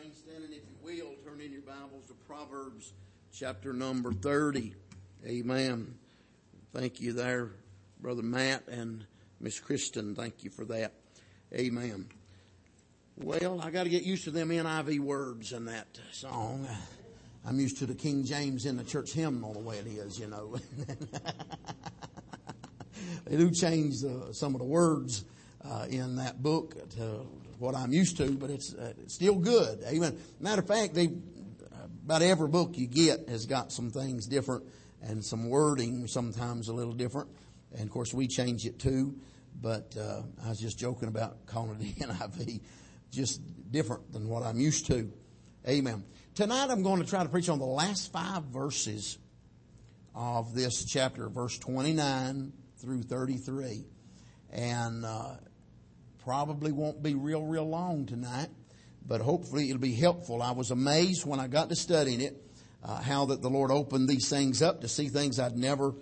remain standing, if you will, turn in your Bibles to Proverbs chapter number 30. Amen. Thank you there, Brother Matt and Miss Kristen. Thank you for that. Amen. Well, I got to get used to them NIV words in that song. I'm used to the King James in the church hymnal the way it is, you know. They do change some of the words in that book to what I'm used to, but it's still good. Amen. Matter of fact, about every book you get has got some things different and some wording sometimes a little different. And of course we change it too. But I was just joking about calling it the NIV, just different than what I'm used to. Amen. Tonight I'm going to try to preach on the last 5 verses of this chapter, verse 29 through 33. And probably won't be real long tonight, but hopefully it'll be helpful. I was amazed when I got to studying it, how that the Lord opened these things up to see things had never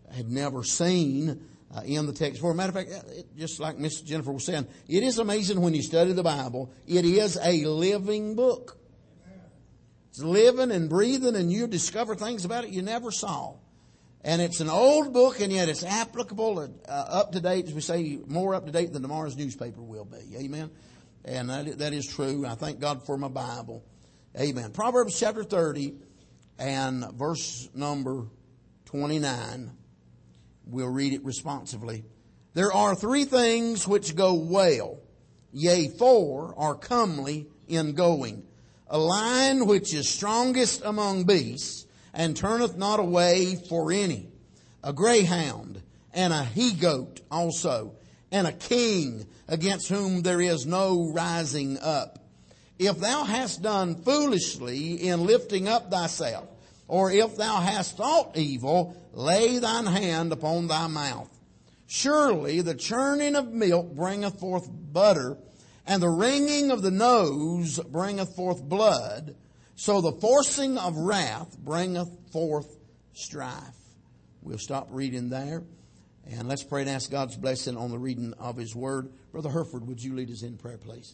seen in the text. For a matter of fact, just like Miss Jennifer was saying, it is amazing when you study the Bible. It is a living book. It's living and breathing, and you discover things about it you never saw. And it's an old book, and yet it's applicable, up to date, as we say, more up to date than tomorrow's newspaper will be. Amen. And that is true. I thank God for my Bible. Amen. Proverbs chapter 30 and verse number 29. We'll read it responsively. There are 3 things which go well, yea, 4 are comely in going. A lion which is strongest among beasts, and turneth not away for any. A greyhound, and a he-goat also, and a king against whom there is no rising up. If thou hast done foolishly in lifting up thyself, or if thou hast thought evil, lay thine hand upon thy mouth. Surely the churning of milk bringeth forth butter, and the wringing of the nose bringeth forth blood. So the forcing of wrath bringeth forth strife. We'll stop reading there. And let's pray and ask God's blessing on the reading of His Word. Brother Herford, would you lead us in prayer, please?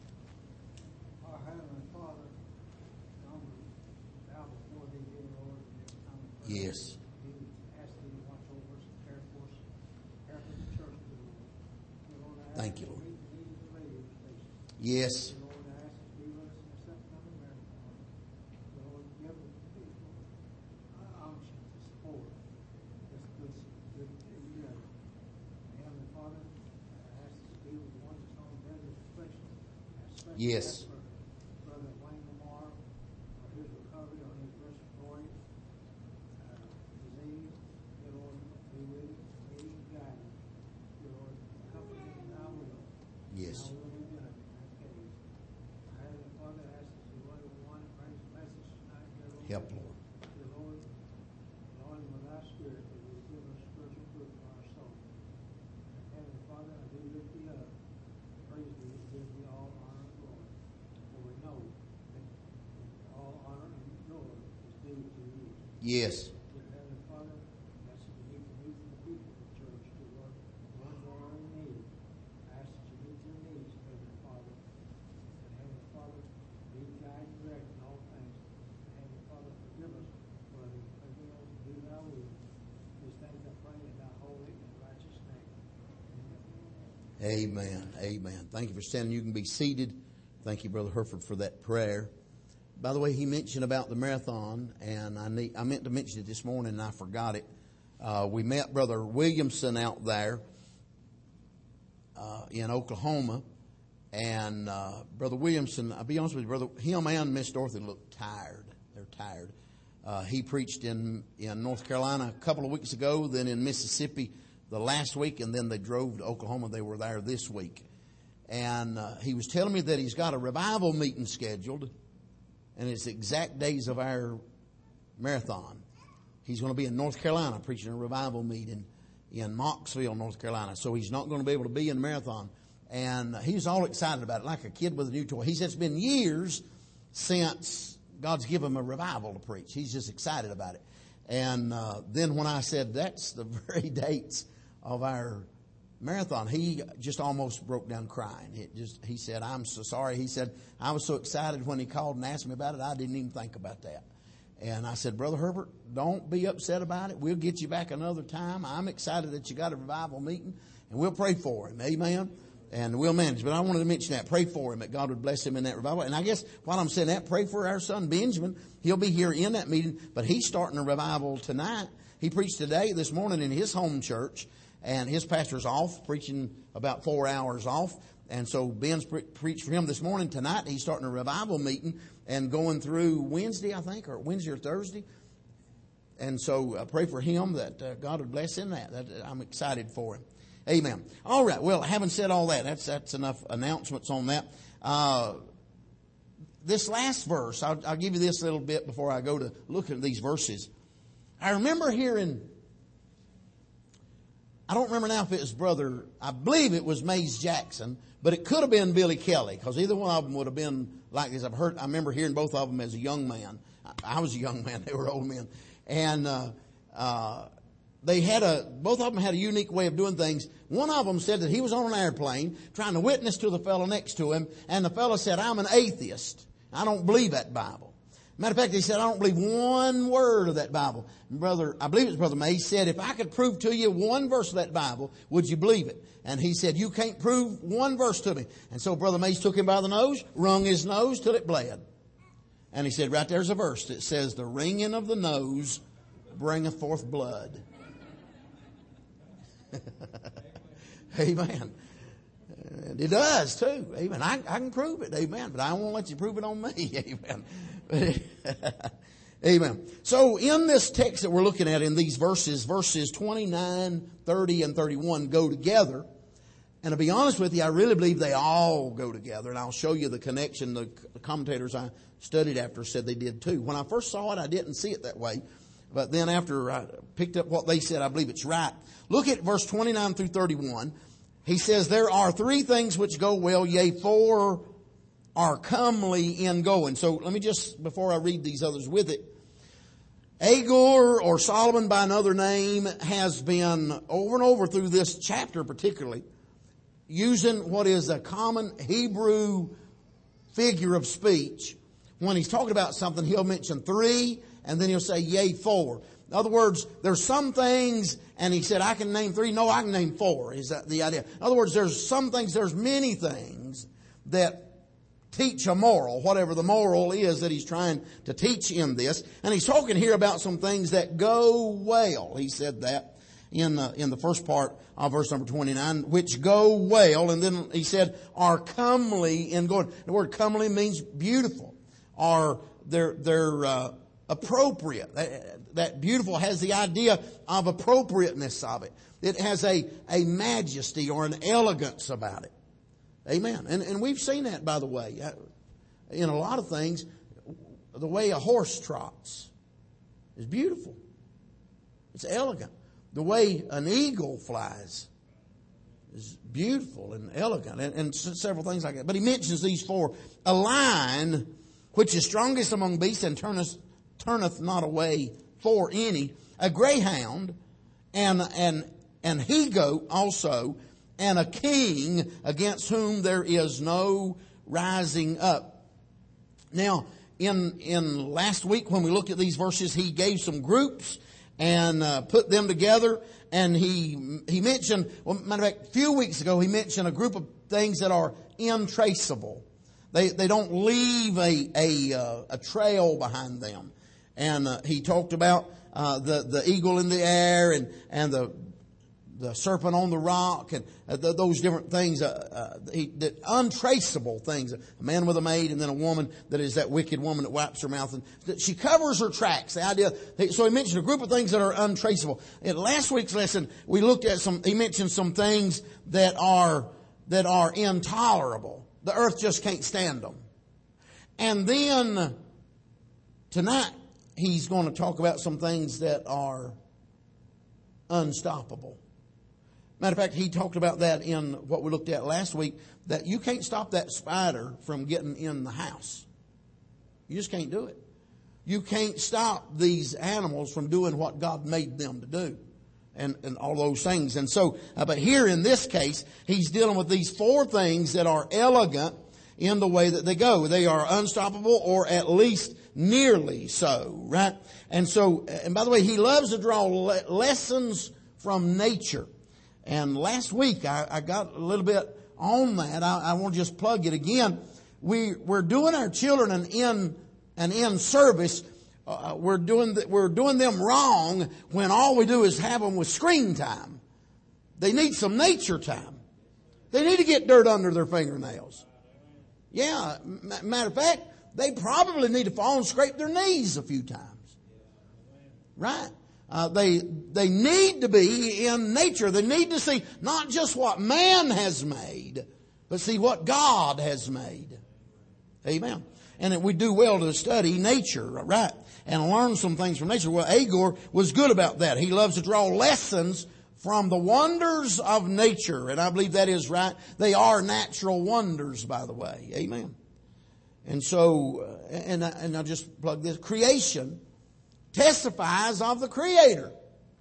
Our Heavenly Father, come bow before Thee, dear Lord, and every time we pray. Yes. We ask Thee to watch over us and care for us, care for the church, dear Lord. Dear Lord, I ask Thank you, Thee to Lord. meet the needs of the radio station. Yes. Dear Lord, I ask Thee to be with us in this upcoming marathon. Dear Lord, give the people unction to support this good thing together. Heavenly Father, I ask Thee to be with the ones that's on Brother's affliction. Yes. For Brother Wayne Lamar, for his recovery, on his respiratory disease. Dear Lord, be with him, lead him, guide him. Dear Lord, comfort him in thy will. Yes. Thy will be done in that case. Heavenly Father, I ask that you would everyone that brings a message tonight, dear Lord. Help, Lord. Dear Lord, Lord, with thy spirit, that you give us spiritual food for our soul. Heavenly Father, I do lift thee up. Praise thee and give thee all honor and glory. For we know that all honor and glory is due to you. Yes. Dear Heavenly Father, I ask that you meet the needs of the people of the church, dear Lord. Ones that are in need. I ask that you meet their needs, Heavenly Father. And Heavenly Father, lead, guide, and direct in all things. And Heavenly Father, forgive us for the will to do thy will. These things I pray in thy holy and righteous name. Amen. Amen. Thank you for standing. You can be seated. Thank you, Brother Herford, for that prayer. By the way, he mentioned about the marathon, and I meant to mention it this morning, and I forgot it. We met Brother Williamson out there in Oklahoma, and Brother Williamson, I'll be honest with you, Brother, him and Miss Dorothy look tired. They're tired. He preached in North Carolina a couple of weeks ago, then in Mississippi the last week, and then they drove to Oklahoma. They were there this week. And he was telling me that he's got a revival meeting scheduled, and it's the exact days of our marathon. He's going to be in North Carolina preaching a revival meeting in Mocksville, North Carolina. So he's not going to be able to be in the marathon. And he's all excited about it, like a kid with a new toy. He said it's been years since God's given him a revival to preach. He's just excited about it. And then when I said that's the very dates of our marathon, he just almost broke down crying. He said, I'm so sorry. He said, I was so excited when he called and asked me about it, I didn't even think about that. And I said, Brother Herbert, don't be upset about it. We'll get you back another time. I'm excited that you got a revival meeting, and we'll pray for him. Amen. And we'll manage. But I wanted to mention that. Pray for him, that God would bless him in that revival. And I guess while I'm saying that, pray for our son Benjamin. He'll be here in that meeting, but he's starting a revival tonight. He preached this morning in his home church, and his pastor's off, preaching about 4 hours off. And so Ben's preached for him this morning. Tonight he's starting a revival meeting and going through Wednesday, I think, or Wednesday or Thursday. And so pray for him that God would bless him that. I'm excited for him. Amen. All right. Well, having said all that, that's enough announcements on that. This last verse, I'll give you this little bit before I go to look at these verses. I remember hearing, I don't remember now if it was I believe it was Mays Jackson, but it could have been Billy Kelly, because either one of them would have been like this. I remember hearing both of them as a young man. I was a young man; they were old men, and both of them had a unique way of doing things. One of them said that he was on an airplane trying to witness to the fellow next to him, and the fellow said, "I'm an atheist. I don't believe that Bible." Matter of fact, he said, "I don't believe one word of that Bible." I believe it was Brother May, said, "If I could prove to you one verse of that Bible, would you believe it?" And he said, "You can't prove one verse to me." And so Brother Mays took him by the nose, wrung his nose till it bled. And he said, "Right there's a verse that says, the wringing of the nose bringeth forth blood." Amen. And it does too. Amen. I can prove it. Amen. But I won't let you prove it on me. Amen. Amen. So in this text that we're looking at in these verses 29, 30, and 31 go together. And to be honest with you, I really believe they all go together. And I'll show you the connection. The commentators I studied after said they did too. When I first saw it, I didn't see it that way. But then after I picked up what they said, I believe it's right. Look at verse 29 through 31. He says, there are three things which go well, yea, four are comely in going. So let me just, before I read these others with it, Agur, or Solomon by another name, has been over and over through this chapter particularly, using what is a common Hebrew figure of speech. When he's talking about something, he'll mention three, and then he'll say, yea, four. In other words, there's some things, and he said, I can name three. No, I can name four. Is that the idea? In other words, there's some things, there's many things that teach a moral, whatever the moral is that he's trying to teach in this. And he's talking here about some things that go well. He said that in the first part of verse number 29, which go well. And then he said, are comely in going. The word comely means beautiful. They're appropriate. That beautiful has the idea of appropriateness of it. It has a majesty or an elegance about it. Amen. And we've seen that, by the way, in a lot of things. The way a horse trots is beautiful. It's elegant. The way an eagle flies is beautiful and elegant, and several things like that. But he mentions these four. A lion, which is strongest among beasts and turneth not away for any. A greyhound, and he-goat also, and a king against whom there is no rising up. Now, in last week when we looked at these verses, he gave some groups and put them together. And he mentioned, well, matter of fact, a few weeks ago, he mentioned a group of things that are untraceable. They don't leave a trail behind them. And he talked about the eagle in the air and the serpent on the rock and those different things, that untraceable things. A man with a maid, and then a woman that is that wicked woman that wipes her mouth, and that she covers her tracks. The idea. So he mentioned a group of things that are untraceable. In last week's lesson, we looked at he mentioned some things that are intolerable. The earth just can't stand them. And then tonight, he's going to talk about some things that are unstoppable. Matter of fact, he talked about that in what we looked at last week, that you can't stop that spider from getting in the house. You just can't do it. You can't stop these animals from doing what God made them to do. and all those things. And so, but here in this case, he's dealing with these four things that are elegant in the way that they go. They are unstoppable, or at least nearly so, right? And so, and by the way, he loves to draw lessons from nature. And last week I got a little bit on that. I want to just plug it again. We're doing our children an in service. We're doing them wrong when all we do is have them with screen time. They need some nature time. They need to get dirt under their fingernails. Yeah, matter of fact, they probably need to fall and scrape their knees a few times. Right? They need to be in nature. They need to see not just what man has made, but see what God has made. Amen. And we do well to study nature, right? And learn some things from nature. Well, Agur was good about that. He loves to draw lessons from the wonders of nature. And I believe that is right. They are natural wonders, by the way. Amen. And so, and I'll just plug this. Creation testifies of the Creator.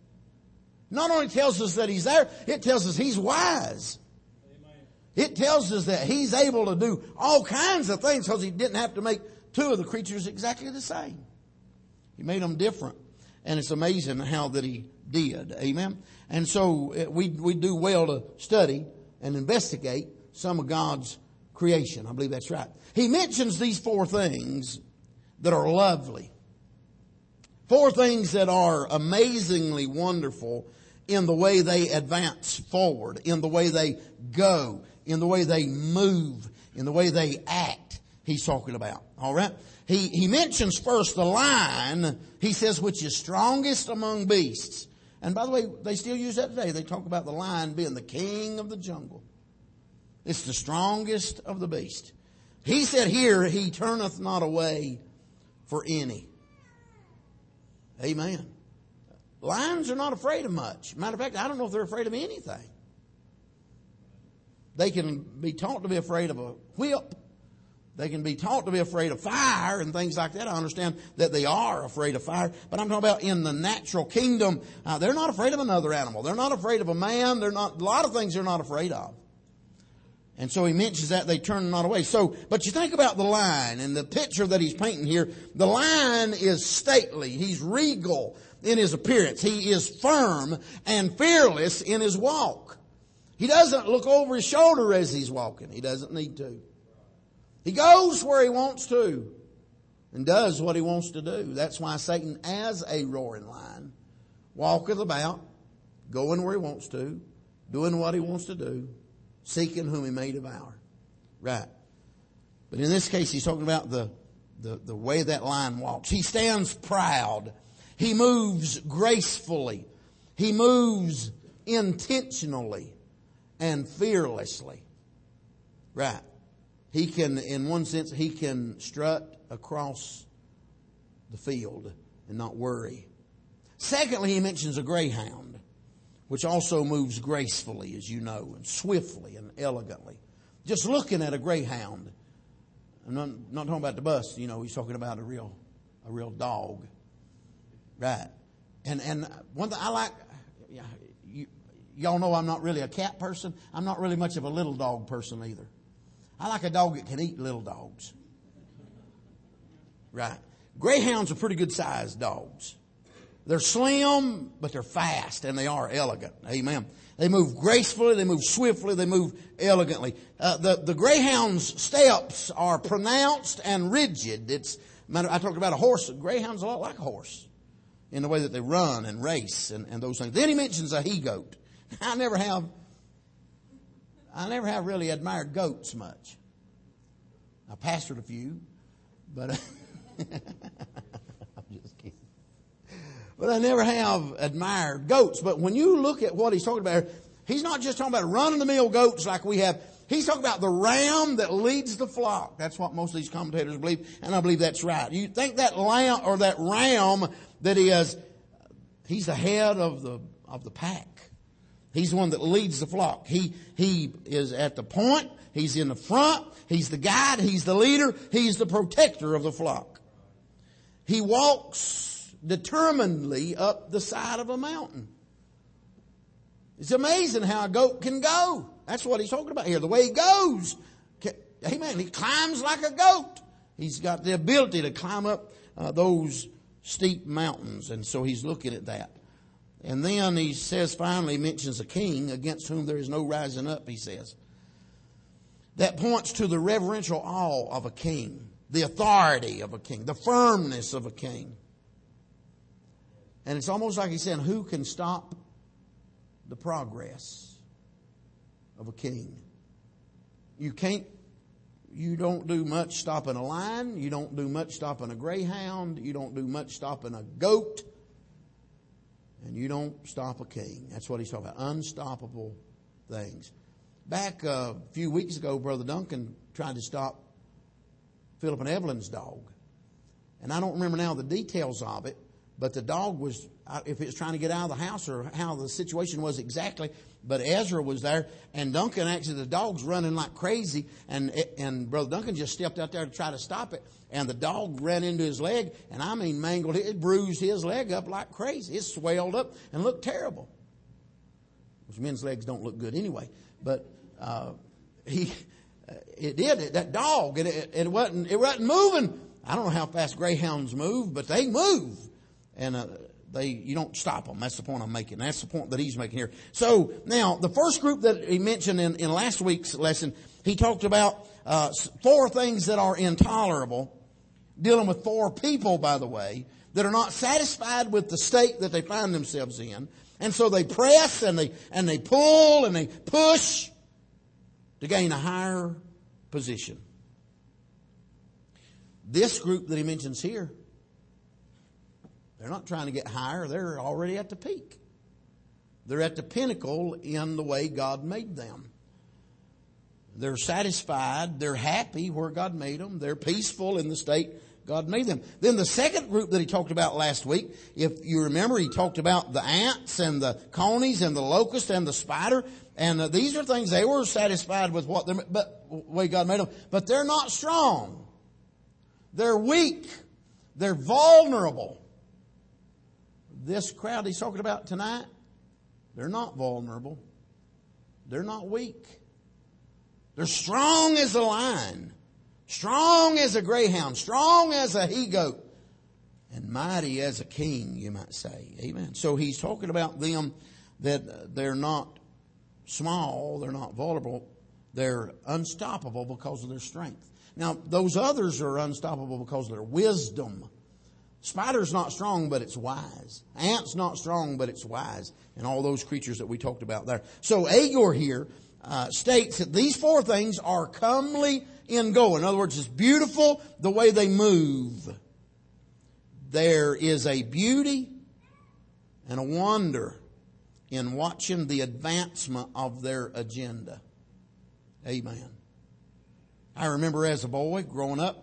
Not only tells us that He's there, it tells us He's wise. It tells us that He's able to do all kinds of things because He didn't have to make two of the creatures exactly the same. He made them different. And it's amazing how that He did. Amen. And so we do well to study and investigate some of God's creation. I believe that's right. He mentions these four things that are lovely. Four things that are amazingly wonderful in the way they advance forward, in the way they go, in the way they move, in the way they act. He's talking about. All right. He mentions first the lion. He says, which is strongest among beasts. And by the way, they still use that today. They talk about the lion being the king of the jungle. It's the strongest of the beast. He said here, he turneth not away for any. Amen. Lions are not afraid of much. Matter of fact, I don't know if they're afraid of anything. They can be taught to be afraid of a whip. They can be taught to be afraid of fire and things like that. I understand that they are afraid of fire. But I'm talking about in the natural kingdom, they're not afraid of another animal. They're not afraid of a man. A lot of things they're not afraid of. And so he mentions that they turn not away. So, but you think about the lion and the picture that he's painting here. The lion is stately. He's regal in his appearance. He is firm and fearless in his walk. He doesn't look over his shoulder as he's walking. He doesn't need to. He goes where he wants to and does what he wants to do. That's why Satan, as a roaring lion, walketh about, going where he wants to, doing what he wants to do, seeking whom he may devour. Right. But in this case, he's talking about the way that lion walks. He stands proud. He moves gracefully. He moves intentionally and fearlessly. Right. He can, in one sense, he can strut across the field and not worry. Secondly, he mentions a greyhound, which also moves gracefully, as you know, and swiftly and elegantly. Just looking at a greyhound, I'm not talking about the bus, he's talking about a real dog. Right. And one thing I like, y'all know I'm not really a cat person. I'm not really much of a little dog person either. I like a dog that can eat little dogs. Right. Greyhounds are pretty good sized dogs. They're slim, but they're fast and they are elegant. Amen. They move gracefully, they move swiftly, they move elegantly. The greyhound's steps are pronounced and rigid. I talked about a horse. A greyhound's a lot like a horse in the way that they run and race and those things. Then he mentions a he-goat. I never have really admired goats much. I pastored a few, but I'm just kidding. But I never have admired goats. But when you look at what he's talking about here, he's not just talking about run-of-the-mill goats like we have. He's talking about the ram that leads the flock. That's what most of these commentators believe, and I believe that's right. You think that lamb or that ram that he's the head of the pack. He's the one that leads the flock. He is at the point. He's in the front. He's the guide. He's the leader. He's the protector of the flock. He walks determinedly up the side of a mountain. It's amazing how a goat can go. That's what he's talking about here. The way he goes. Amen. He climbs like a goat. He's got the ability to climb up those steep mountains. And so he's looking at that. And then he says, finally, he mentions a king against whom there is no rising up, he says. That points to the reverential awe of a king, the authority of a king, the firmness of a king. And it's almost like he's saying, who can stop the progress of a king? You don't do much stopping a lion. You don't do much stopping a greyhound. You don't do much stopping a goat. And you don't stop a king. That's what he's talking about. Unstoppable things. Back a few weeks ago, Brother Duncan tried to stop Philip and Evelyn's dog. And I don't remember now the details of it, but the dog was, if it was trying to get out of the house or how the situation was exactly, but Ezra was there, and Duncan actually, the dog's running like crazy, and Brother Duncan just stepped out there to try to stop it, and the dog ran into his leg, and I mean mangled it, bruised his leg up like crazy. It swelled up and looked terrible. Which men's legs don't look good anyway, but it did. That dog, it wasn't moving. I don't know how fast greyhounds move, but they move, and you don't stop them. That's the point I'm making. That's the point that he's making here. So now the first group that he mentioned in last week's lesson, he talked about 4 things that are intolerable, dealing with 4 people, by the way, that are not satisfied with the state that they find themselves in, and so they press and they pull and they push to gain a higher position. This group that he mentions here, they're not trying to get higher. They're already at the peak. They're at the pinnacle in the way God made them. They're satisfied. They're happy where God made them. They're peaceful in the state God made them. Then the second group that he talked about last week, if you remember, he talked about the ants and the conies and the locust and the spider. And these are things they were satisfied with the way God made them. But they're not strong. They're weak. They're vulnerable. This crowd he's talking about tonight, they're not vulnerable. They're not weak. They're strong as a lion, strong as a greyhound, strong as a he-goat, and mighty as a king, you might say. Amen. So he's talking about them that they're not small, they're not vulnerable, they're unstoppable because of their strength. Now, those others are unstoppable because of their wisdom. Spider's not strong, but it's wise. Ant's not strong, but it's wise. And all those creatures that we talked about there. So Agur here states that these 4 things are comely in go. In other words, it's beautiful the way they move. There is a beauty and a wonder in watching the advancement of their agenda. Amen. I remember as a boy growing up,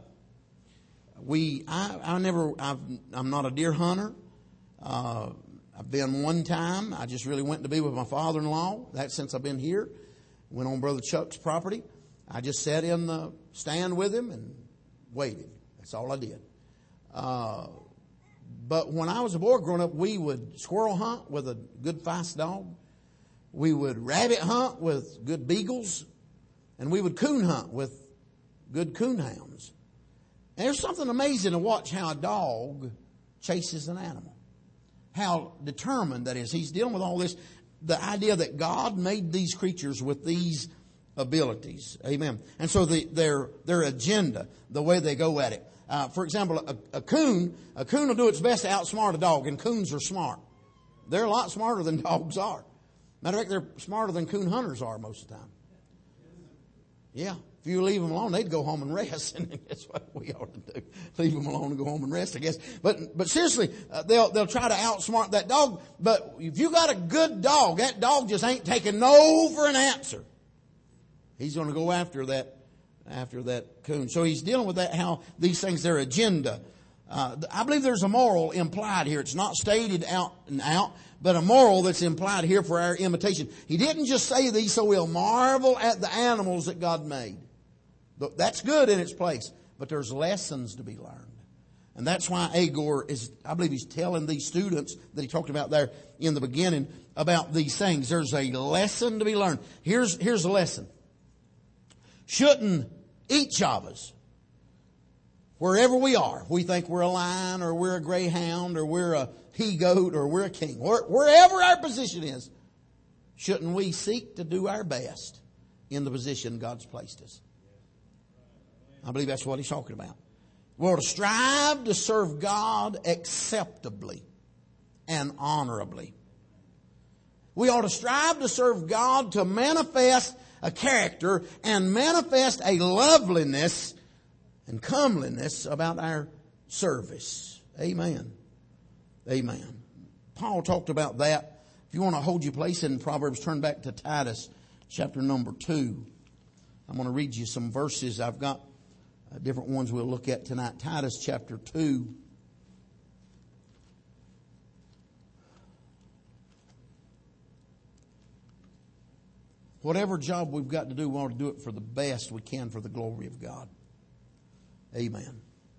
I'm not a deer hunter. I've been one time. I just really went to be with my father-in-law. That's since I've been here. Went on Brother Chuck's property. I just sat in the stand with him and waited. That's all I did. But when I was a boy growing up, we would squirrel hunt with a good feist dog. We would rabbit hunt with good beagles. And we would coon hunt with good coonhounds. And there's something amazing to watch how a dog chases an animal. How determined that is. He's dealing with all this. The idea that God made these creatures with these abilities. Amen. And so their agenda, the way they go at it. For example, a coon will do its best to outsmart a dog, and coons are smart. They're a lot smarter than dogs are. Matter of fact, they're smarter than coon hunters are most of the time. Yeah. If you leave them alone, they'd go home and rest. And that's what we ought to do. Leave them alone and go home and rest, I guess. But seriously, they'll try to outsmart that dog. But if you got a good dog, that dog just ain't taking no for an answer. He's going to go after that coon. So he's dealing with that, how these things, their agenda. I believe there's a moral implied here. It's not stated out and out, but a moral that's implied here for our imitation. He didn't just say these so we'll marvel at the animals that God made. That's good in its place, but there's lessons to be learned. And that's why Agur is, I believe he's telling these students that he talked about there in the beginning about these things. There's a lesson to be learned. Here's the lesson. Shouldn't each of us, wherever we are, we think we're a lion or we're a greyhound or we're a he-goat or we're a king, wherever our position is, shouldn't we seek to do our best in the position God's placed us? I believe that's what he's talking about. We ought to strive to serve God acceptably and honorably. We ought to strive to serve God to manifest a character and manifest a loveliness and comeliness about our service. Amen. Amen. Paul talked about that. If you want to hold your place in Proverbs, turn back to Titus chapter number 2. I'm going to read you some verses. I've got different ones we'll look at tonight. Titus chapter 2. Whatever job we've got to do, we want to do it for the best we can for the glory of God. Amen.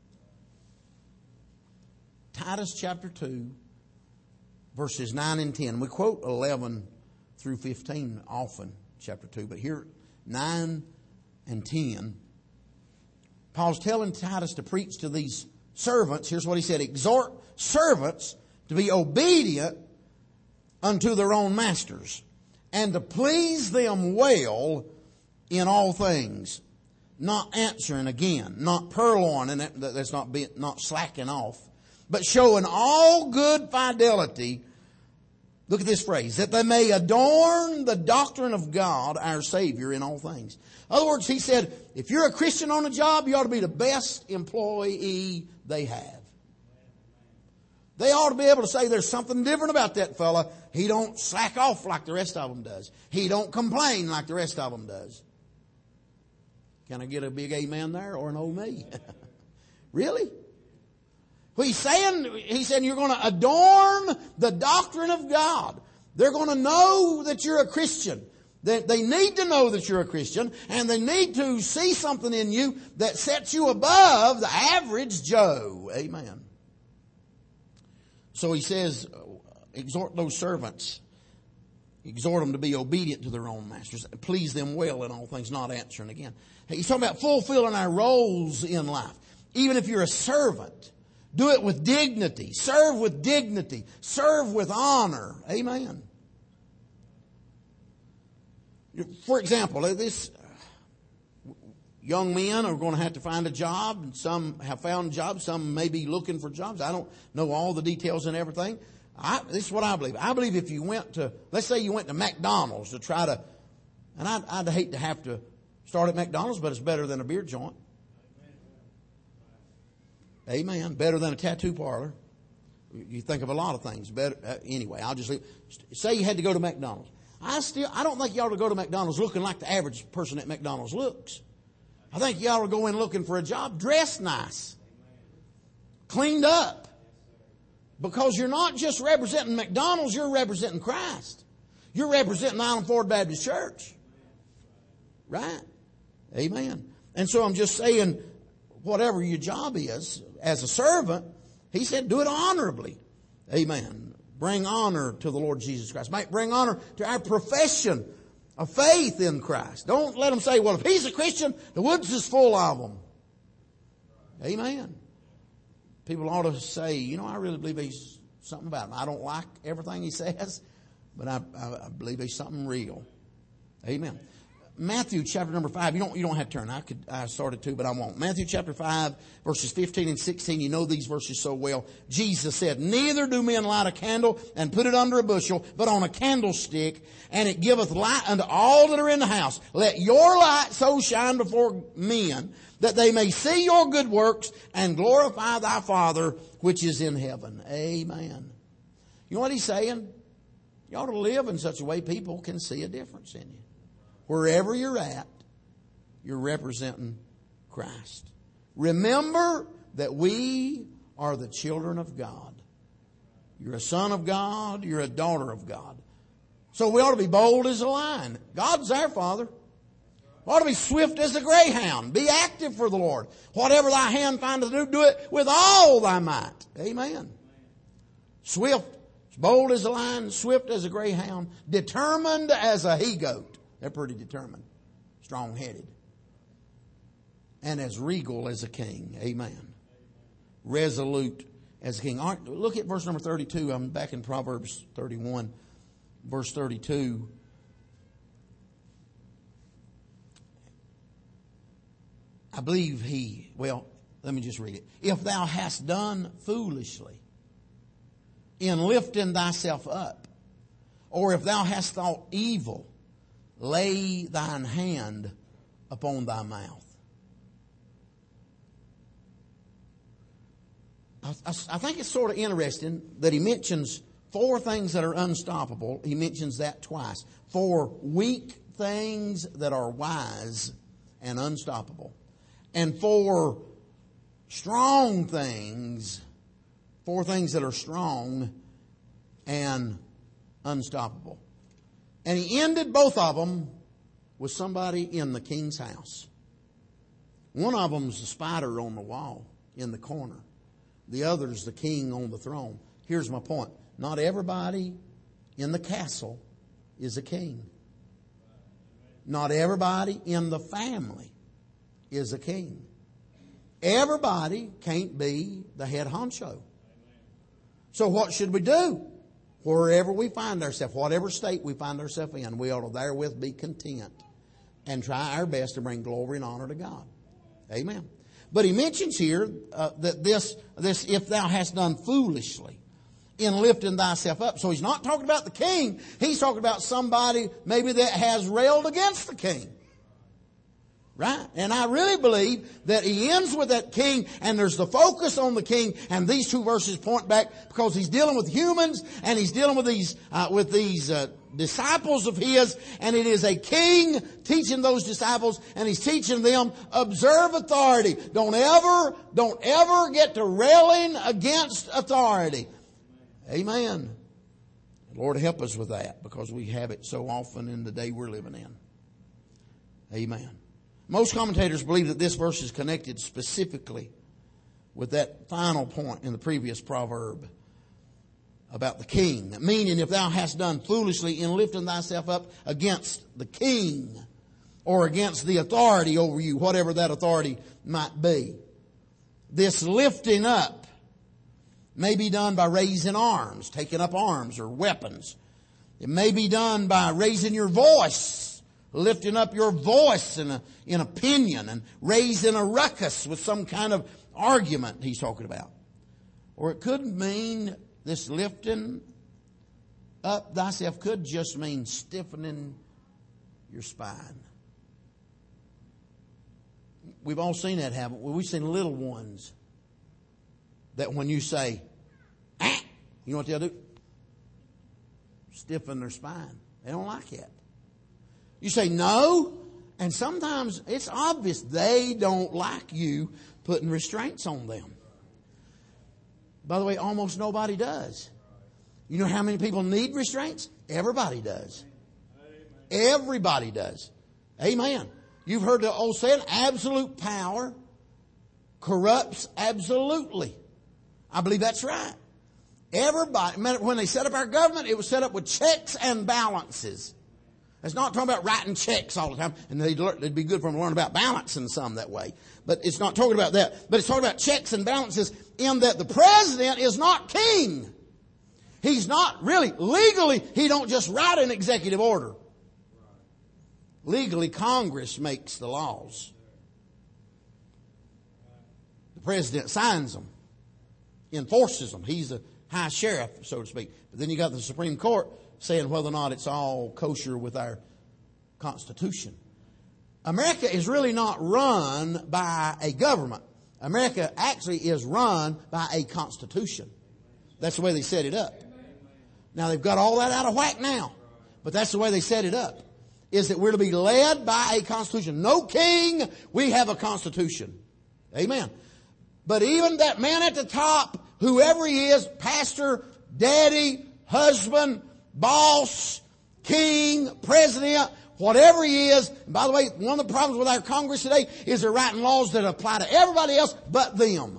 Titus chapter 2, verses 9 and 10. We quote 11 through 15 often, chapter 2. But here, 9 and 10. Paul's telling Titus to preach to these servants. Here's what he said. Exhort servants to be obedient unto their own masters, and to please them well in all things, not answering again, not purloining, that's not slacking off, but showing all good fidelity. Look at this phrase, that they may adorn the doctrine of God, our Savior, in all things. In other words, he said, if you're a Christian on a job, you ought to be the best employee they have. They ought to be able to say there's something different about that fella. He don't slack off like the rest of them does. He don't complain like the rest of them does. Can I get a big amen there or an oh me? Really? Well, he's saying you're going to adorn the doctrine of God. They're going to know that you're a Christian. They need to know that you're a Christian, and they need to see something in you that sets you above the average Joe. Amen. So he says, exhort those servants. Exhort them to be obedient to their own masters. Please them well in all things, not answering again. He's talking about fulfilling our roles in life. Even if you're a servant, do it with dignity. Serve with dignity. Serve with honor. Amen. For example, this young men are going to have to find a job, and some have found jobs, some may be looking for jobs. I don't know all the details and everything. This is what I believe. I believe if you went to, let's say you went to McDonald's to try to, and I'd hate to have to start at McDonald's, but it's better than a beer joint. Amen. Better than a tattoo parlor. You think of a lot of things. Better anyway. I'll just leave. Say you had to go to McDonald's. I don't think you ought to go to McDonald's looking like the average person at McDonald's looks. I think you ought to go in looking for a job, dressed nice, cleaned up. Because you're not just representing McDonald's, you're representing Christ. You're representing Island Ford Baptist Church. Right? Amen. And so I'm just saying, whatever your job is, as a servant, he said, do it honorably. Amen. Bring honor to the Lord Jesus Christ. Bring honor to our profession of faith in Christ. Don't let them say, well, if he's a Christian, the woods is full of them. Amen. People ought to say, I really believe he's something about him. I don't like everything he says, but I believe he's something real. Amen. Matthew chapter number 5. You don't have to turn. I started to, but I won't. Matthew chapter 5, verses 15 and 16. You know these verses so well. Jesus said, neither do men light a candle and put it under a bushel, but on a candlestick, and it giveth light unto all that are in the house. Let your light so shine before men that they may see your good works and glorify thy Father which is in heaven. Amen. You know what he's saying? You ought to live in such a way people can see a difference in you. Wherever you're at, you're representing Christ. Remember that we are the children of God. You're a son of God. You're a daughter of God. So we ought to be bold as a lion. God's our Father. Ought to be swift as a greyhound. Be active for the Lord. Whatever thy hand findeth to do, do it with all thy might. Amen. Swift, bold as a lion, swift as a greyhound, determined as a he-goat. They're pretty determined. Strong-headed. And as regal as a king. Amen. Resolute as a king. All right, look at verse number 32. I'm back in Proverbs 31. Verse 32. I believe let me just read it. If thou hast done foolishly in lifting thyself up, or if thou hast thought evil, lay thine hand upon thy mouth. I think it's sort of interesting that he mentions 4 things that are unstoppable. He mentions that twice. 4 weak things that are wise and unstoppable. And 4 strong things, 4 things that are strong and unstoppable. And he ended both of them with somebody in the king's house. One of them's the spider on the wall in the corner. The other's the king on the throne. Here's my point. Not everybody in the castle is a king. Not everybody in the family is a king. Everybody can't be the head honcho. So what should we do? Wherever we find ourselves, whatever state we find ourselves in, we ought to therewith be content and try our best to bring glory and honor to God. Amen. But he mentions here that this, if thou hast done foolishly in lifting thyself up. So he's not talking about the king. He's talking about somebody maybe that has railed against the king. Right? And I really believe that he ends with that king, and there's the focus on the king, and these 2 verses point back because he's dealing with humans and he's dealing with these disciples of his, and it is a king teaching those disciples, and he's teaching them observe authority. Don't ever get to railing against authority. Amen. Lord, help us with that because we have it so often in the day we're living in. Amen. Most commentators believe that this verse is connected specifically with that final point in the previous proverb about the king. Meaning, if thou hast done foolishly in lifting thyself up against the king or against the authority over you, whatever that authority might be. This lifting up may be done by raising arms, taking up arms or weapons. It may be done by raising your voice, lifting up your voice in opinion and raising a ruckus with some kind of argument he's talking about. Or it could mean this lifting up thyself could just mean stiffening your spine. We've all seen that happen. We've seen little ones that when you say, ah, you know what they'll do? Stiffen their spine. They don't like it. You say no, and sometimes it's obvious they don't like you putting restraints on them. By the way, almost nobody does. You know how many people need restraints? Everybody does. Everybody does. Amen. You've heard the old saying, absolute power corrupts absolutely. I believe that's right. Everybody, when they set up our government, it was set up with checks and balances. It's not talking about writing checks all the time, and it'd be good for them to learn about balancing some that way. But it's not talking about that. But it's talking about checks and balances in that the president is not king. He's not really, legally, he don't just write an executive order. Legally, Congress makes the laws. The president signs them, enforces them. He's the high sheriff, so to speak. But then you got the Supreme Court saying whether or not it's all kosher with our Constitution. America is really not run by a government. America actually is run by a Constitution. That's the way they set it up. Now they've got all that out of whack now, but that's the way they set it up. Is that we're to be led by a Constitution. No king, we have a Constitution. Amen. But even that man at the top, whoever he is, pastor, daddy, husband, boss, king, president, whatever he is. And by the way, one of the problems with our Congress today is they're writing laws that apply to everybody else but them.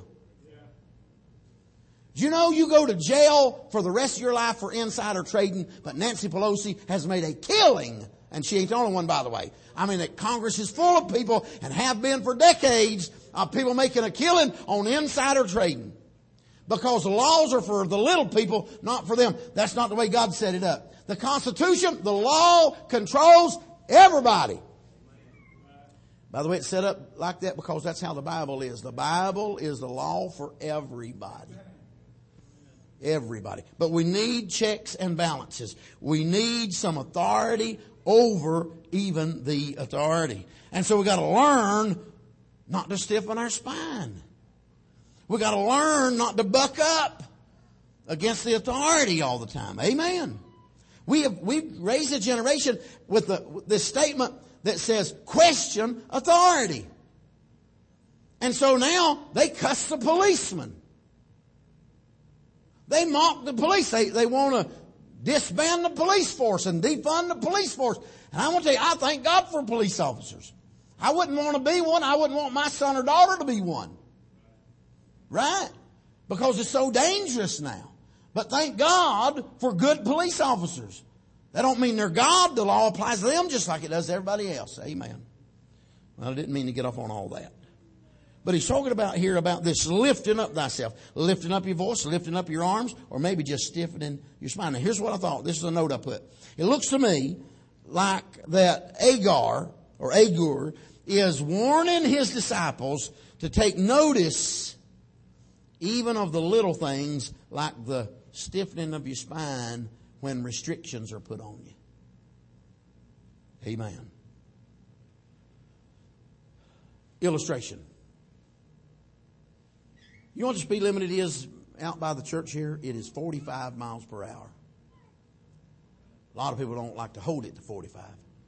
Do you know you go to jail for the rest of your life for insider trading, but Nancy Pelosi has made a killing, and she ain't the only one, by the way. I mean, that Congress is full of people, and have been for decades, of people making a killing on insider trading. Because the laws are for the little people, not for them. That's not the way God set it up. The Constitution, the law, controls everybody. By the way, it's set up like that because that's how the Bible is. The Bible is the law for everybody. Everybody. But we need checks and balances. We need some authority over even the authority. And so we got to learn not to stiffen our spine. We got to learn not to buck up against the authority all the time. Amen. We've raised a generation with this statement that says, question authority. And so now they cuss the policeman. They mock the police. They want to disband the police force and defund the police force. And I want to tell you, I thank God for police officers. I wouldn't want to be one. I wouldn't want my son or daughter to be one. Right? Because it's so dangerous now. But thank God for good police officers. That don't mean they're God. The law applies to them just like it does to everybody else. Amen. Well, I didn't mean to get off on all that. But he's talking about here about this lifting up thyself. Lifting up your voice, lifting up your arms, or maybe just stiffening your spine. Now here's what I thought. This is a note I put. It looks to me like that Agur is warning his disciples to take notice even of the little things like the stiffening of your spine when restrictions are put on you. Amen. Illustration. You know what the speed limit is out by the church here? It is 45 miles per hour. A lot of people don't like to hold it to 45.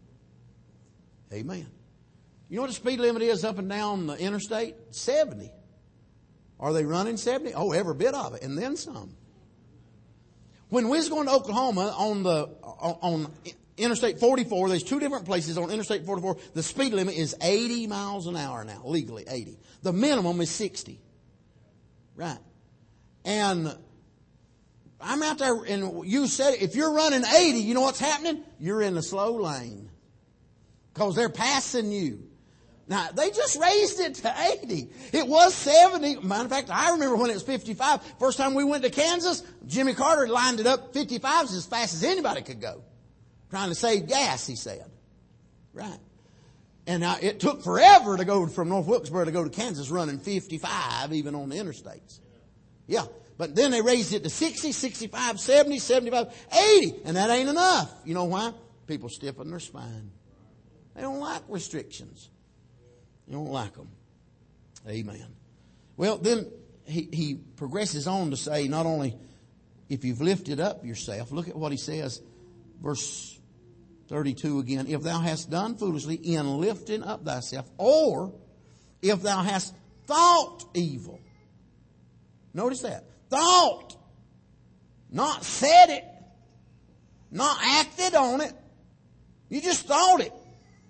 Amen. You know what the speed limit is up and down the interstate? 70. Are they running 70? Oh, every bit of it, and then some. When we was going to Oklahoma on Interstate 44, there's two different places on Interstate 44. The speed limit is 80 miles an hour now, legally 80. The minimum is 60. Right. And I'm out there, and you said if you're running 80, you know what's happening? You're in the slow lane. Because they're passing you. Now, they just raised it to 80. It was 70. Matter of fact, I remember when it was 55. First time we went to Kansas, Jimmy Carter lined it up 55s as fast as anybody could go. Trying to save gas, he said. Right. And now it took forever to go from North Wilkesboro to go to Kansas running 55, even on the interstates. Yeah. But then they raised it to 60, 65, 70, 75, 80. And that ain't enough. You know why? People stiffen their spine. They don't like restrictions. You don't like them. Amen. Well, then he progresses on to say, not only if you've lifted up yourself, look at what he says, verse 32 again. If thou hast done foolishly in lifting up thyself, or if thou hast thought evil. Notice that. Thought. Not said it. Not acted on it. You just thought it.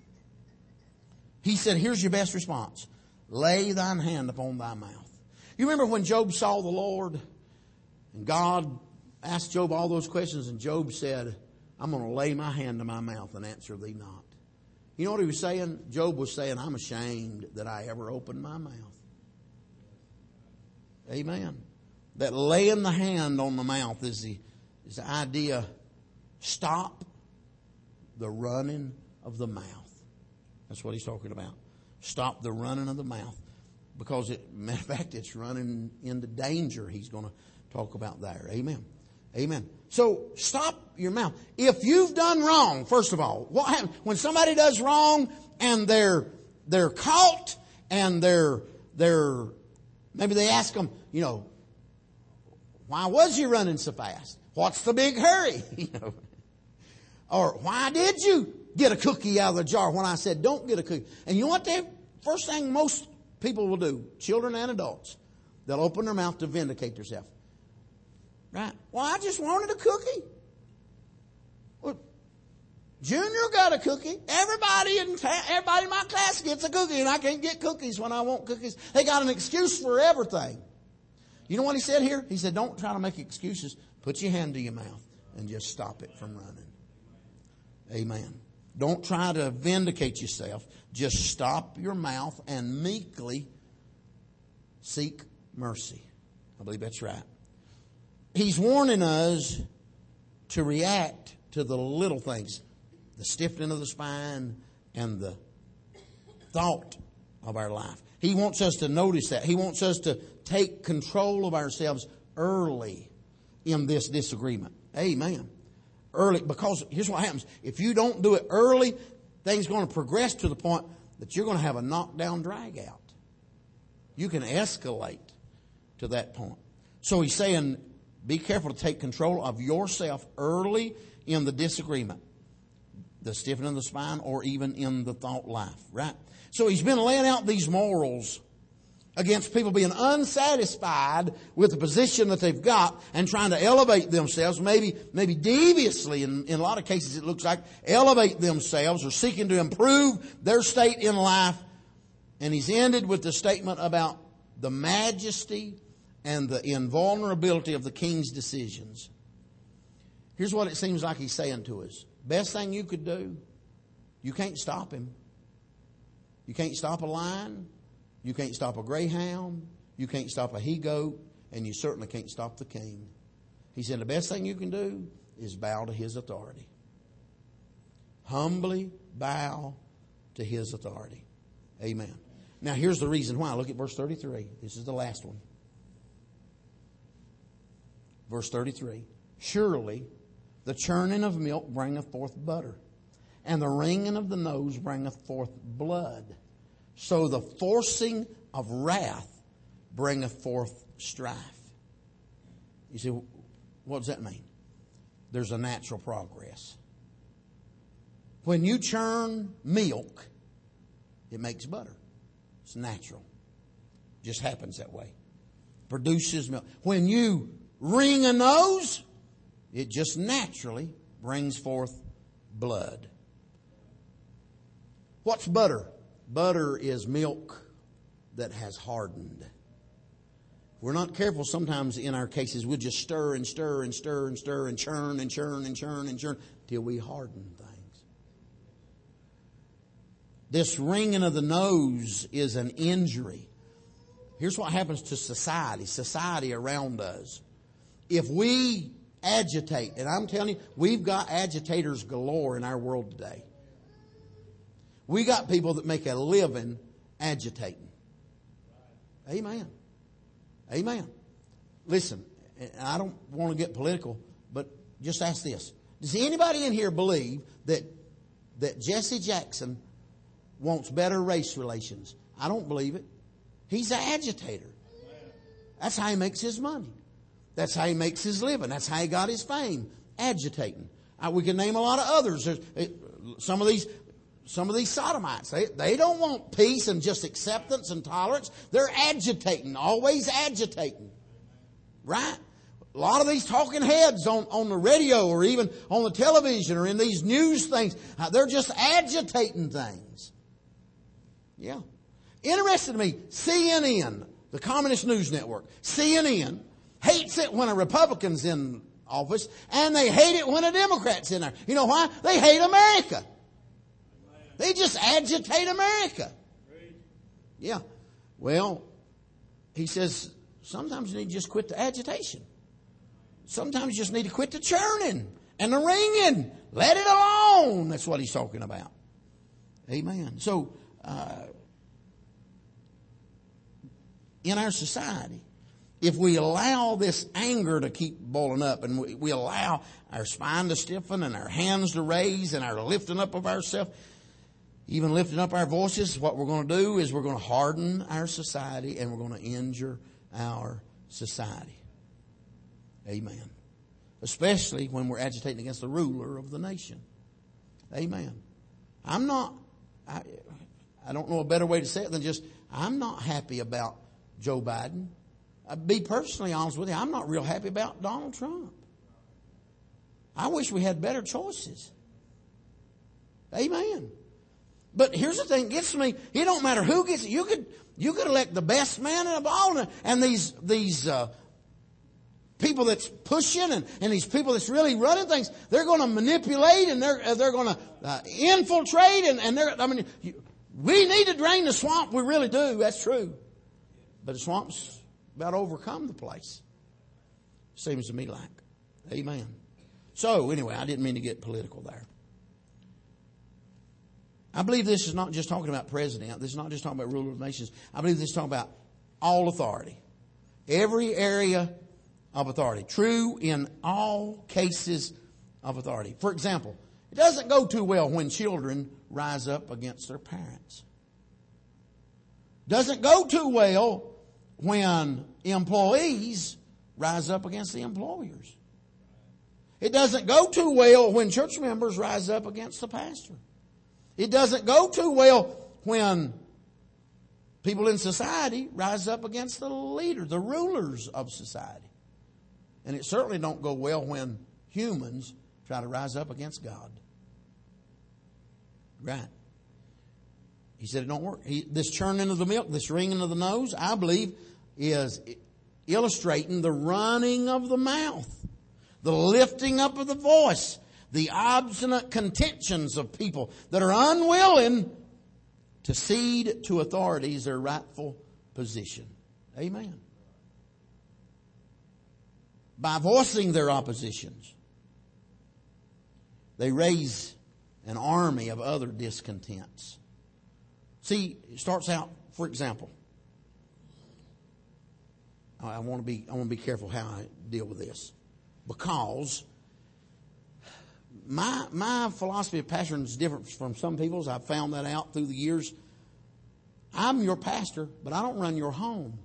He said, here's your best response. Lay thine hand upon thy mouth. You remember when Job saw the Lord and God asked Job all those questions and Job said, I'm going to lay my hand to my mouth and answer thee not. You know what he was saying? Job was saying, I'm ashamed that I ever opened my mouth. Amen. That laying the hand on the mouth is the idea, stop the running of the mouth. That's what he's talking about. Stop the running of the mouth. Because, matter of fact, it's running into danger he's going to talk about there. Amen. Amen. So, stop your mouth. If you've done wrong, first of all, what happens? When somebody does wrong and they're caught and maybe they ask them, you know, why was you running so fast? What's the big hurry? You know, or why did you get a cookie out of the jar when I said don't get a cookie? And you know what? First thing most people will do, children and adults, they'll open their mouth to vindicate themselves. Right? Well, I just wanted a cookie. Well, Junior got a cookie. Everybody in my class gets a cookie, and I can't get cookies when I want cookies. They got an excuse for everything. You know what he said here? He said, don't try to make excuses. Put your hand to your mouth and just stop it from running. Amen. Don't try to vindicate yourself. Just stop your mouth and meekly seek mercy. I believe that's right. He's warning us to react to the little things. The stiffening of the spine and the thought of our life. He wants us to notice that. He wants us to take control of ourselves early in this disagreement. Amen. Early, because here's what happens. If you don't do it early, things are going to progress to the point that you're going to have a knockdown drag out. You can escalate to that point. So he's saying, be careful to take control of yourself early in the disagreement. The stiffening of the spine, or even in the thought life, right? So he's been laying out these morals against people being unsatisfied with the position that they've got and trying to elevate themselves, maybe deviously, in a lot of cases it looks like, elevate themselves or seeking to improve their state in life. And he's ended with the statement about the majesty and the invulnerability of the king's decisions. Here's what it seems like he's saying to us. Best thing you could do, you can't stop him. You can't stop a lion. You can't stop a greyhound. You can't stop a he-goat. And you certainly can't stop the king. He said the best thing you can do is bow to his authority. Humbly bow to his authority. Amen. Now here's the reason why. Look at verse 33. This is the last one. Verse 33. Surely the churning of milk bringeth forth butter, and the wringing of the nose bringeth forth blood. So the forcing of wrath bringeth forth strife. You see, what does that mean? There's a natural progress. When you churn milk, it makes butter. It's natural. Just happens that way. Produces milk. When you wring a nose, it just naturally brings forth blood. What's butter? Butter is milk that has hardened. If we're not careful, sometimes in our cases we'll just stir and stir and stir and stir and churn and churn and churn and churn till we harden things. This wringing of the nose is an injury. Here's what happens to society around us. If we agitate, and I'm telling you, we've got agitators galore in our world today. We got people that make a living agitating. Amen. Amen. Listen, I don't want to get political, but just ask this. Does anybody in here believe that Jesse Jackson wants better race relations? I don't believe it. He's an agitator. That's how he makes his money. That's how he makes his living. That's how he got his fame. Agitating. We can name a lot of others. Some of these sodomites, they don't want peace and just acceptance and tolerance. They're agitating, always agitating. Right? A lot of these talking heads on the radio or even on the television or in these news things, they're just agitating things. Yeah. Interesting to me, CNN, the Communist News Network, CNN, hates it when a Republican's in office, and they hate it when a Democrat's in there. You know why? They hate America. They just agitate America. Yeah. Well, he says, sometimes you need to just quit the agitation. Sometimes you just need to quit the churning and the ringing. Let it alone. That's what he's talking about. Amen. So, in our society, if we allow this anger to keep boiling up and we allow our spine to stiffen and our hands to raise and our lifting up of ourselves, even lifting up our voices, what we're going to do is we're going to harden our society and we're going to injure our society. Amen. Especially when we're agitating against the ruler of the nation. Amen. I don't know a better way to say it than just, I'm not happy about Joe Biden. I'll be personally honest with you, I'm not real happy about Donald Trump. I wish we had better choices. Amen. But here's the thing that gets me. It don't matter who gets it. You could elect the best man of all, and these people that's pushing and these people that's really running things, they're going to manipulate and they're going to infiltrate and we need to drain the swamp. We really do. That's true. But the swamp's about to overcome the place. Seems to me like. Amen. So anyway, I didn't mean to get political there. I believe this is not just talking about president. This is not just talking about ruler of nations. I believe this is talking about all authority. Every area of authority. True in all cases of authority. For example, it doesn't go too well when children rise up against their parents. Doesn't go too well when employees rise up against the employers. It doesn't go too well when church members rise up against the pastor. It doesn't go too well when people in society rise up against the leader, the rulers of society. And it certainly don't go well when humans try to rise up against God. Right. He said it don't work. This churning of the milk, this wringing of the nose, I believe is illustrating the running of the mouth, the lifting up of the voice, the obstinate contentions of people that are unwilling to cede to authorities their rightful position. Amen. By voicing their oppositions, they raise an army of other discontents. See, it starts out, for example, I want to be careful how I deal with this, because my philosophy of pastoring is different from some people's. I've found that out through the years. I'm your pastor, but I don't run your home.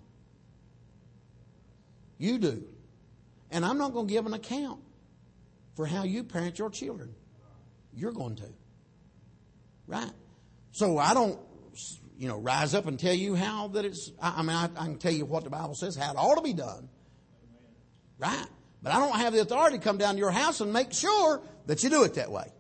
You do. And I'm not going to give an account for how you parent your children. You're going to. Right? So I don't, rise up and tell you how that it's, I can tell you what the Bible says, how it ought to be done. Right? But I don't have the authority to come down to your house and make sure that you do it that way.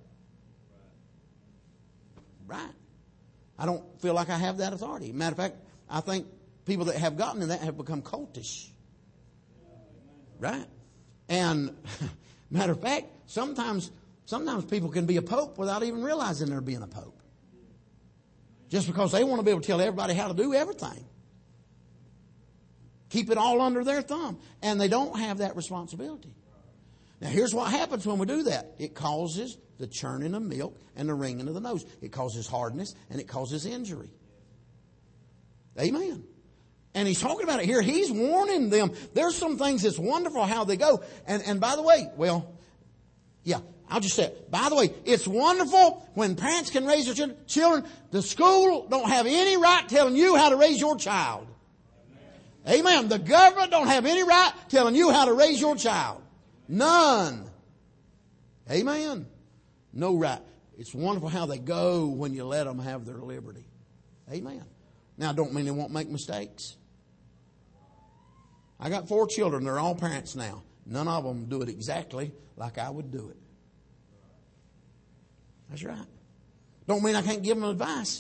Right? I don't feel like I have that authority. Matter of fact, I think people that have gotten in that have become cultish. Right? And matter of fact, sometimes people can be a pope without even realizing they're being a pope. Just because they want to be able to tell everybody how to do everything. Keep it all under their thumb. And they don't have that responsibility. Now here's what happens when we do that. It causes the churning of milk and the wringing of the nose. It causes hardness and it causes injury. Amen. And he's talking about it here. He's warning them. There's some things that's wonderful how they go. And by the way, I'll just say it. By the way, it's wonderful when parents can raise their children. The school don't have any right telling you how to raise your child. Amen. The government don't have any right telling you how to raise your child. None. Amen. No right. It's wonderful how they go when you let them have their liberty. Amen. Now, don't mean they won't make mistakes. I got 4 children. They're all parents now. None of them do it exactly like I would do it. That's right. Don't mean I can't give them advice.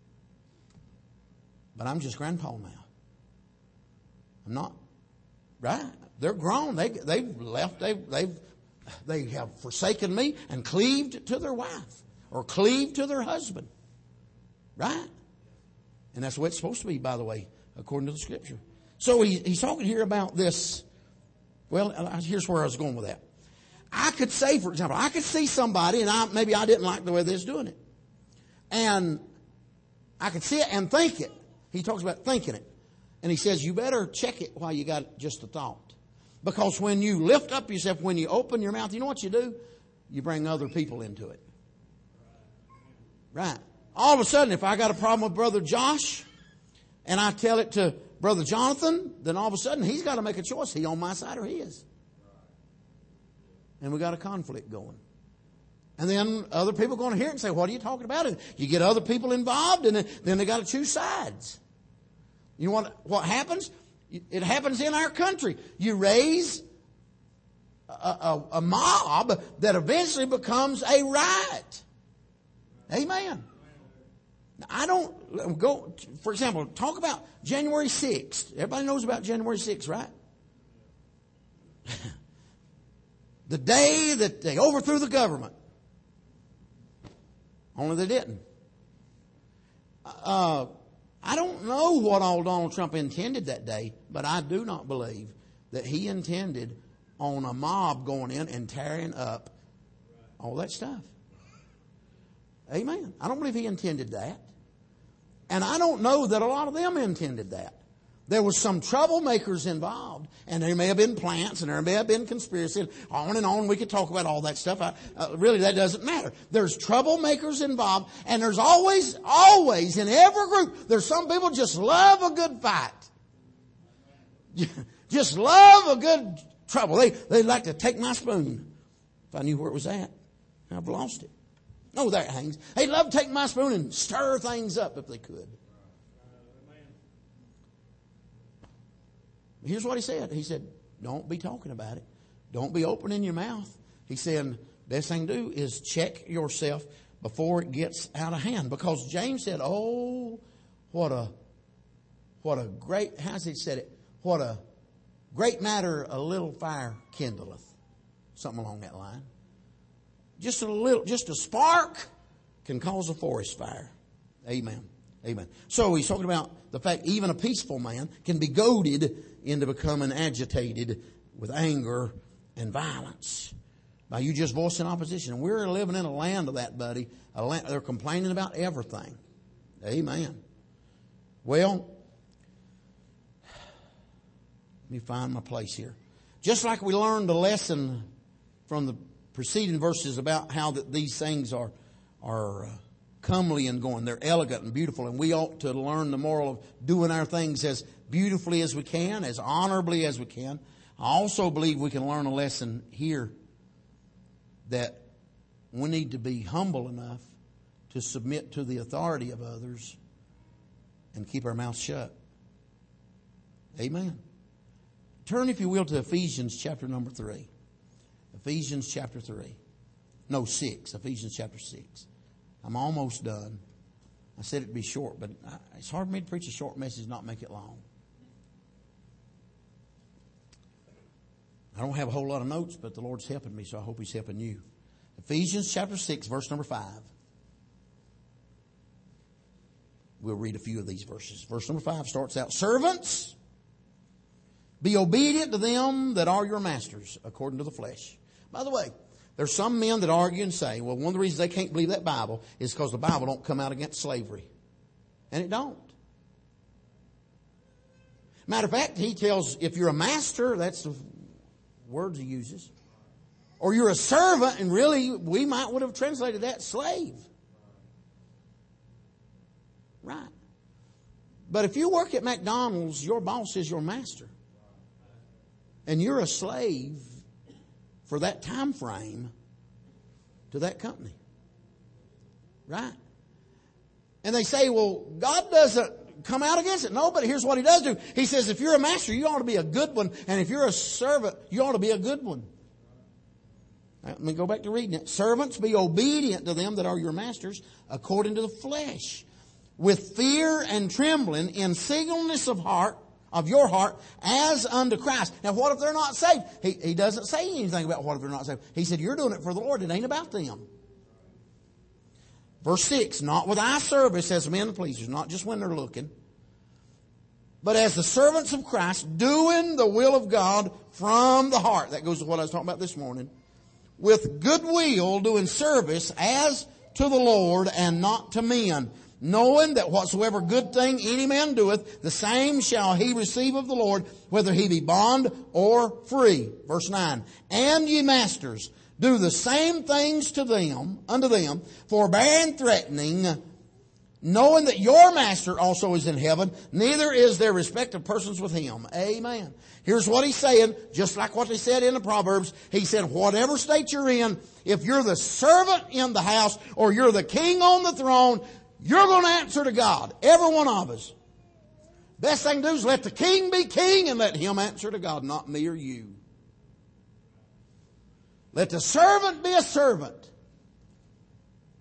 But I'm just grandpa now. I'm not. Right? They're grown. They've left. They have forsaken me and cleaved to their wife or cleaved to their husband. Right? And that's the way it's supposed to be, by the way, according to the Scripture. So he's talking here about this. Well, here's where I was going with that. I could say, for example, I could see somebody and maybe I didn't like the way they're doing it. And I could see it and think it. He talks about thinking it. And he says, you better check it while you got just a thought. Because when you lift up yourself, when you open your mouth, you know what you do? You bring other people into it. Right. All of a sudden, if I got a problem with Brother Josh and I tell it to Brother Jonathan, then all of a sudden he's got to make a choice. He on my side or his. And we got a conflict going. And then other people are going to hear it and say, what are you talking about? And you get other people involved and then they got to choose sides. You know what happens? It happens in our country. You raise a mob that eventually becomes a riot. Amen. I don't go, for example, talk about January 6th. Everybody knows about January 6th, right? The day that they overthrew the government. Only they didn't. I don't know what all Donald Trump intended that day, but I do not believe that he intended on a mob going in and tearing up all that stuff. Amen. I don't believe he intended that. And I don't know that a lot of them intended that. There was some troublemakers involved, and there may have been plants, and there may have been conspiracy, and on. We could talk about all that stuff. Really, that doesn't matter. There's troublemakers involved, and there's always in every group, there's some people just love a good fight. Just love a good trouble. They'd like to take my spoon. If I knew where it was at, I've lost it. Oh, there it hangs. They'd love to take my spoon and stir things up if they could. Here's what he said. He said, don't be talking about it. Don't be opening your mouth. He said, best thing to do is check yourself before it gets out of hand. Because James said, oh, what a great, how's he said it? What a great matter a little fire kindleth. Something along that line. Just a spark can cause a forest fire. Amen. Amen. So he's talking about the fact even a peaceful man can be goaded into becoming agitated with anger and violence by you just voicing opposition. And we're living in a land of that, buddy. They're complaining about everything. Amen. Well, let me find my place here. Just like we learned a lesson from the preceding verses about how that these things are comely and going. They're elegant and beautiful, and we ought to learn the moral of doing our things as beautifully as we can, as honorably as we can. I also believe we can learn a lesson here that we need to be humble enough to submit to the authority of others and keep our mouths shut. Amen. Turn, if you will, to Ephesians chapter number 3. Ephesians chapter 3. No, 6. Ephesians chapter 6. I'm almost done. I said it'd be short, but it's hard for me to preach a short message and not make it long. I don't have a whole lot of notes, but the Lord's helping me, so I hope He's helping you. Ephesians chapter 6, verse number 5. We'll read a few of these verses. Verse number 5 starts out, servants, be obedient to them that are your masters, according to the flesh. By the way, there's some men that argue and say, well, one of the reasons they can't believe that Bible is because the Bible don't come out against slavery. And it don't. Matter of fact, he tells, if you're a master, that's the words he uses. Or you're a servant, and really, we would have translated that slave. Right. But if you work at McDonald's, your boss is your master. And you're a slave for that time frame to that company. Right? And they say, well, God doesn't come out against it. No, but here's what He does do. He says, if you're a master, you ought to be a good one. And if you're a servant, you ought to be a good one. Let me go back to reading it. Servants, be obedient to them that are your masters according to the flesh, with fear and trembling, in singleness of your heart, as unto Christ. Now, what if they're not saved? He doesn't say anything about what if they're not saved. He said, you're doing it for the Lord. It ain't about them. Verse 6, not with eye service as men pleasers, not just when they're looking, but as the servants of Christ, doing the will of God from the heart. That goes to what I was talking about this morning. With good will, doing service as to the Lord and not to men, knowing that whatsoever good thing any man doeth, the same shall he receive of the Lord, whether he be bond or free. Verse 9. And ye masters, do the same things unto them, forbearing, threatening, knowing that your master also is in heaven, neither is there respect of persons with him. Amen. Here's what he's saying, just like what they said in the Proverbs. He said, whatever state you're in, if you're the servant in the house or you're the king on the throne, you're going to answer to God. Every one of us. Best thing to do is let the king be king and let him answer to God, not me or you. Let the servant be a servant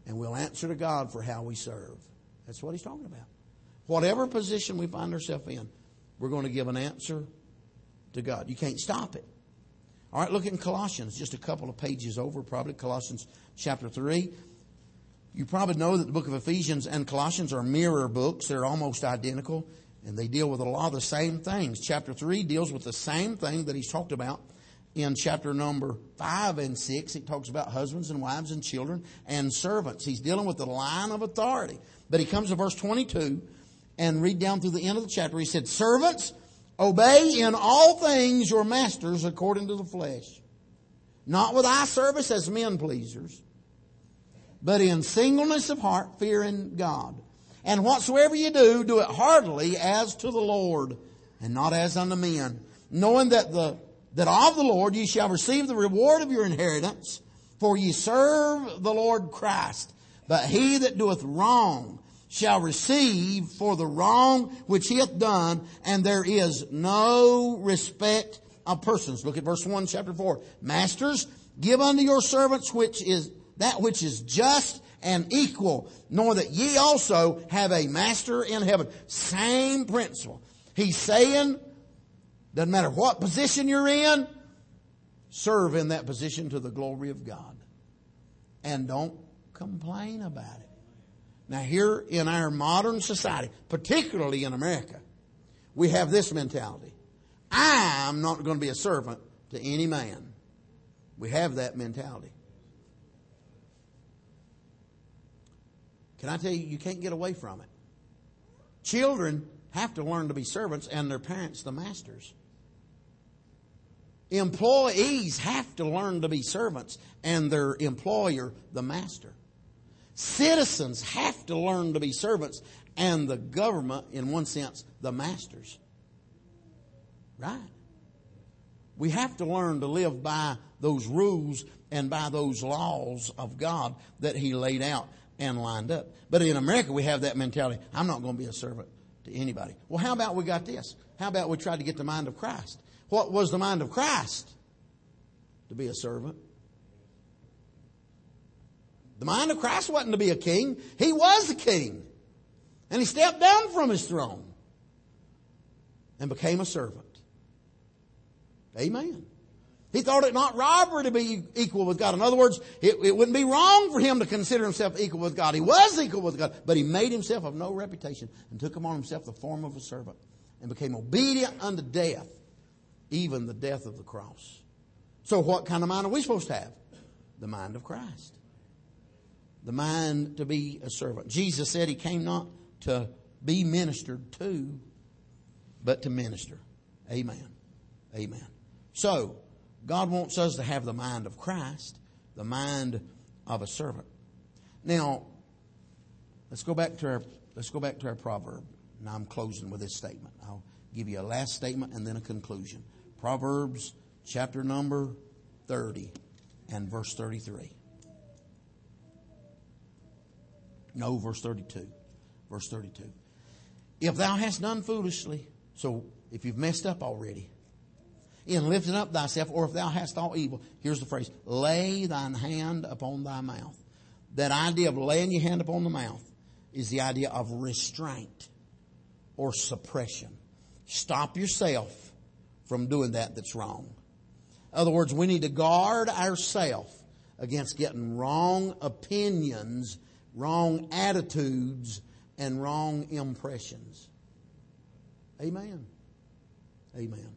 And we'll answer to God for how we serve. That's what he's talking about. Whatever position we find ourselves in, we're going to give an answer to God. You can't stop it. All right, look in Colossians, just a couple of pages over, probably Colossians chapter 3. You probably know that the book of Ephesians and Colossians are mirror books. They're almost identical, and they deal with a lot of the same things. Chapter 3 deals with the same thing that he's talked about in chapter number 5 and 6. He talks about husbands and wives and children and servants. He's dealing with the line of authority. But he comes to verse 22 and read down through the end of the chapter. He said, servants, obey in all things your masters according to the flesh, not with eye service as men pleasers, but in singleness of heart, fearing God. And whatsoever you do, do it heartily as to the Lord, and not as unto men, knowing that of the Lord ye shall receive the reward of your inheritance, for ye serve the Lord Christ. But he that doeth wrong shall receive for the wrong which he hath done, and there is no respect of persons. Look at verse 1, chapter 4. Masters, give unto your servants which is just and equal, knowing that ye also have a master in heaven. Same principle. He's saying, doesn't matter what position you're in, serve in that position to the glory of God. And don't complain about it. Now here in our modern society, particularly in America, we have this mentality. I'm not going to be a servant to any man. We have that mentality. Can I tell you, you can't get away from it. Children have to learn to be servants and their parents the masters. Employees have to learn to be servants and their employer the master. Citizens have to learn to be servants and the government, in one sense, the masters. Right? We have to learn to live by those rules and by those laws of God that he laid out and lined up. But in America, we have that mentality. I'm not going to be a servant to anybody. Well, how about we got this? How about we tried to get the mind of Christ? What was the mind of Christ? To be a servant. The mind of Christ wasn't to be a king. He was a king. And he stepped down from his throne and became a servant. Amen. He thought it not robbery to be equal with God. In other words, it wouldn't be wrong for him to consider himself equal with God. He was equal with God, but he made himself of no reputation and took upon himself the form of a servant and became obedient unto death, even the death of the cross. So what kind of mind are we supposed to have? The mind of Christ. The mind to be a servant. Jesus said he came not to be ministered to, but to minister. Amen. Amen. So, God wants us to have the mind of Christ, the mind of a servant. Now, let's go back to our proverb. Now I'm closing with this statement. I'll give you a last statement and then a conclusion. Proverbs chapter number 30 and verse 33. No, verse 32. Verse 32. If thou hast done foolishly, so if you've messed up already, in lifting up thyself, or if thou hast thought evil, here's the phrase, lay thine hand upon thy mouth. That idea of laying your hand upon the mouth is the idea of restraint or suppression. Stop yourself from doing that's wrong. In other words, we need to guard ourselves against getting wrong opinions, wrong attitudes, and wrong impressions. Amen. Amen.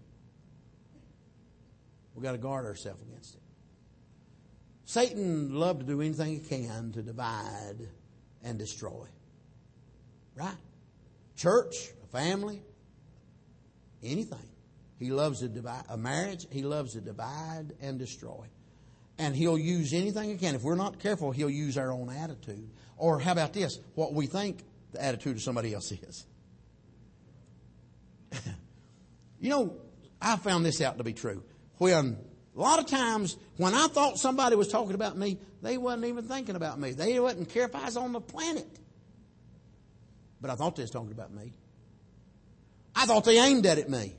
We've got to guard ourselves against it. Satan loves to do anything he can to divide and destroy. Right? Church, a family, anything. He loves to divide. A marriage, he loves to divide and destroy. And he'll use anything he can. If we're not careful, he'll use our own attitude. Or how about this? What we think the attitude of somebody else is. You know, I found this out to be true. When a lot of times when I thought somebody was talking about me, they wasn't even thinking about me. They wouldn't care if I was on the planet. But I thought they was talking about me. I thought they aimed at me.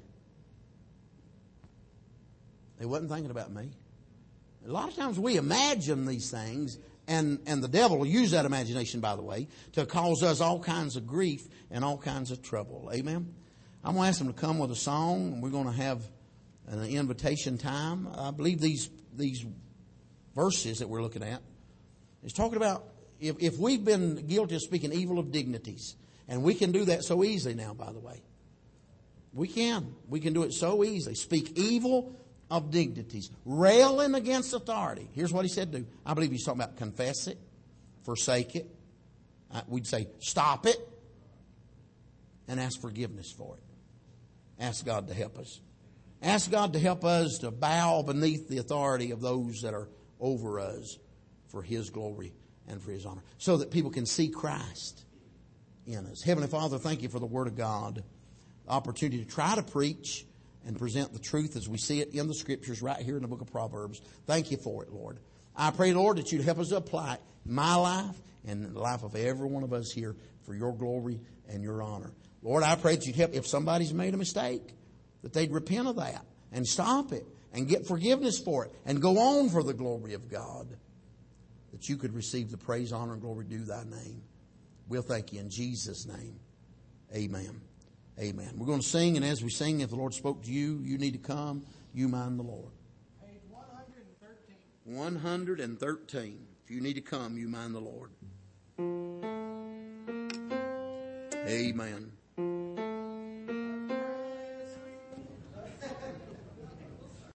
They wasn't thinking about me. A lot of times we imagine these things And the devil will use that imagination, by the way, to cause us all kinds of grief and all kinds of trouble. Amen? I'm going to ask them to come with a song, and we're going to have an invitation time. I believe these verses that we're looking at is talking about if we've been guilty of speaking evil of dignities, and we can do that so easily now, by the way. We can do it so easily. Speak evil of dignities, railing against authority. Here's what he said to do. I believe he's talking about confess it, forsake it. We'd say stop it, and ask forgiveness for it. Ask God to help us. Ask God to help us to bow beneath the authority of those that are over us for His glory and for His honor, so that people can see Christ in us. Heavenly Father, thank You for the Word of God, the opportunity to try to preach and present the truth as we see it in the Scriptures right here in the book of Proverbs. Thank You for it, Lord. I pray, Lord, that You'd help us to apply it in my life and in the life of every one of us here for Your glory and Your honor. Lord, I pray that You'd help if somebody's made a mistake, that they'd repent of that and stop it and get forgiveness for it and go on for the glory of God, that You could receive the praise, honor, and glory due Thy name. We'll thank You in Jesus' name. Amen. Amen. We're going to sing, and as we sing, if the Lord spoke to you, you need to come. You mind the Lord. Page 113. 113. If you need to come, you mind the Lord. Amen.